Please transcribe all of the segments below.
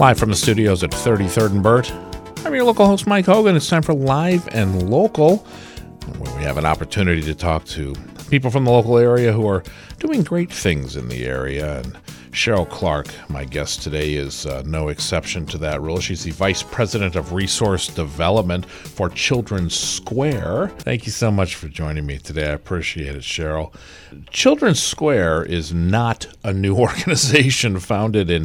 Live from the studios at 33rd and Burt, I'm your local host, Mike Hogan. It's time for Live and Local, where we have an opportunity to talk to people from the local area who are doing great things in the area. And Cheryl Clark, my guest today, is no exception to that rule. She's the Vice President of Resource Development for Children's Square. Thank you so much for joining me today. I appreciate it, Cheryl. Children's Square is not a new organization founded in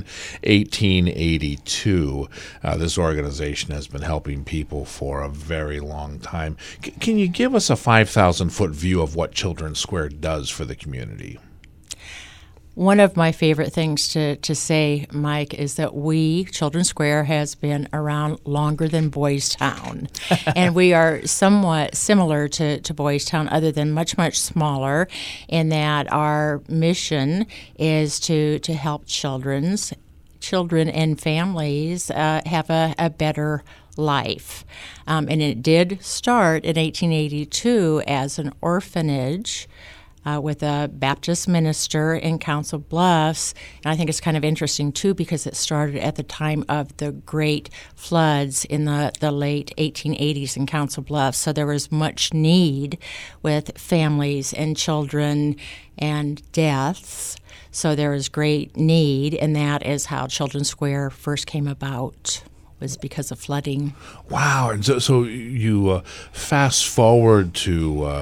1882. This organization has been helping people for a very long time. Can you give us a 5,000-foot view of what Children's Square does for the community? One of my favorite things to say, Mike, is that Children's Square, has been around longer than Boys Town. And we are somewhat similar to Boys Town, other than much, much smaller, in that our mission is to help children and families have a better life. And it did start in 1882 as an orphanage with a Baptist minister in Council Bluffs. And I think it's kind of interesting, too, because it started at the time of the great floods in the late 1880s in Council Bluffs. So there was much need with families and children and deaths. So there was great need, and that is how Children's Square first came about, was because of flooding. Wow. And so you fast forward to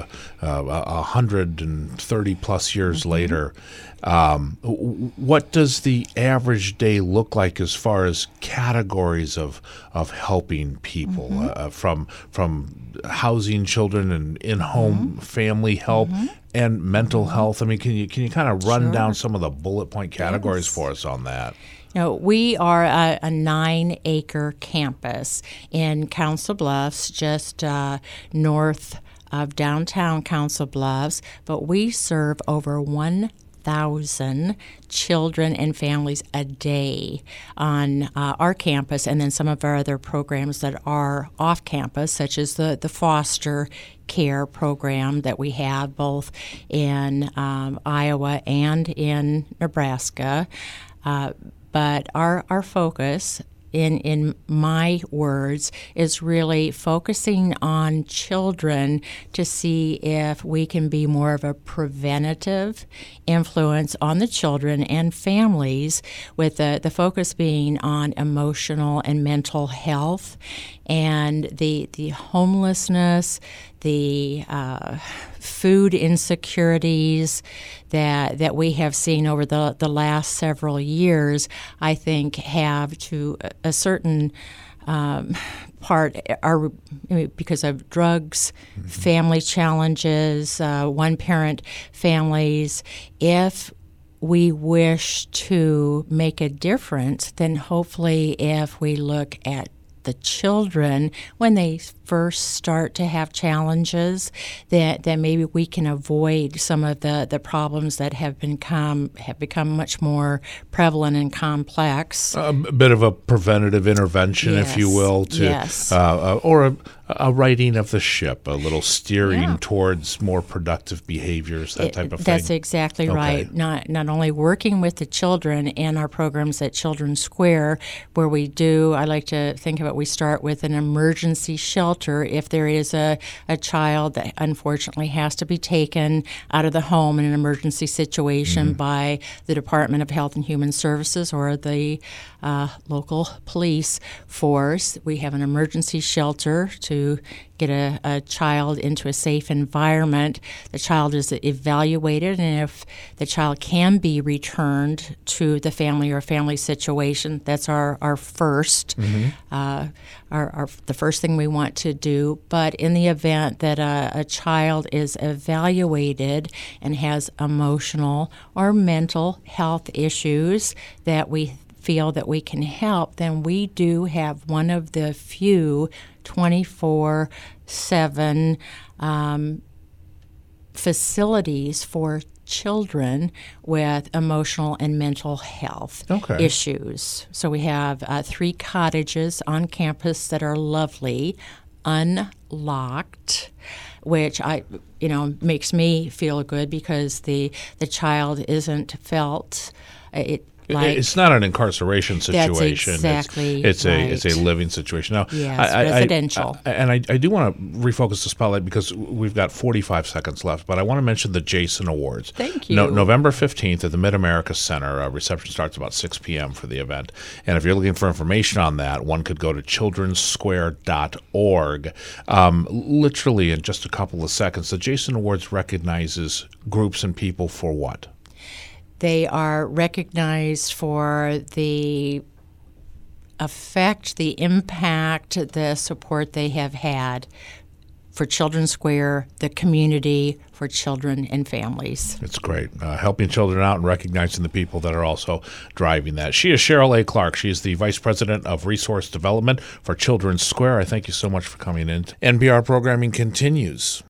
130 plus years later. What does the average day look like as far as categories of helping people, from housing children and in-home family help and mental health? I mean, can you kind of run down some of the bullet point categories for us on that? We are a 9-acre campus in Council Bluffs, just north of downtown Council Bluffs, but we serve over 1,000 children and families a day on our campus, and then some of our other programs that are off campus, such as the foster care program that we have both in Iowa and in Nebraska. But our focus, in my words, is really focusing on children to see if we can be more of a preventative influence on the children and families, with the focus being on emotional and mental health and the homelessness, the food insecurities that we have seen over the last several years. I think have to a certain part are because of drugs, family challenges, one-parent families. If we wish to make a difference, then hopefully if we look at the children when they first start to have challenges, that maybe we can avoid some of the problems that have become much more prevalent and complex. A bit of a preventative intervention, yes. if you will, or a righting of the ship, a little steering towards more productive behaviors, that type of thing. That's exactly right. Not only working with the children in our programs at Children's Square, where we do, I like to think of it, we start with an emergency shelter if there is a child that unfortunately has to be taken out of the home in an emergency situation by the Department of Health and Human Services or the local police force. We have an emergency shelter to get a child into a safe environment. The child is evaluated, and if the child can be returned to the family or family situation, that's our first, the first thing we want to do. But in the event that a child is evaluated and has emotional or mental health issues that we feel that we can help, then we do have one of the few 24/7 facilities for children with emotional and mental health issues. So we have 3 cottages on campus that are lovely, unlocked, which makes me feel good because the child isn't felt Like, It's not an incarceration situation. exactly it's a right. living situation. Now, Yes, residential. I do want to refocus the spotlight because we've got 45 seconds left, but I want to mention the Jason Awards. Thank you. November 15th at the Mid-America Center. Reception starts about 6 p.m. for the event. And if you're looking for information on that, one could go to children'ssquare.org. Literally in just a couple of seconds, the Jason Awards recognizes groups and people for what? They are recognized for the effect, the impact, the support they have had for Children's Square, the community, for children and families. It's great. Helping children out and recognizing the people that are also driving that. She is Cheryl A. Clark. She is the Vice President of Resource Development for Children's Square. I thank you so much for coming in. NPR programming continues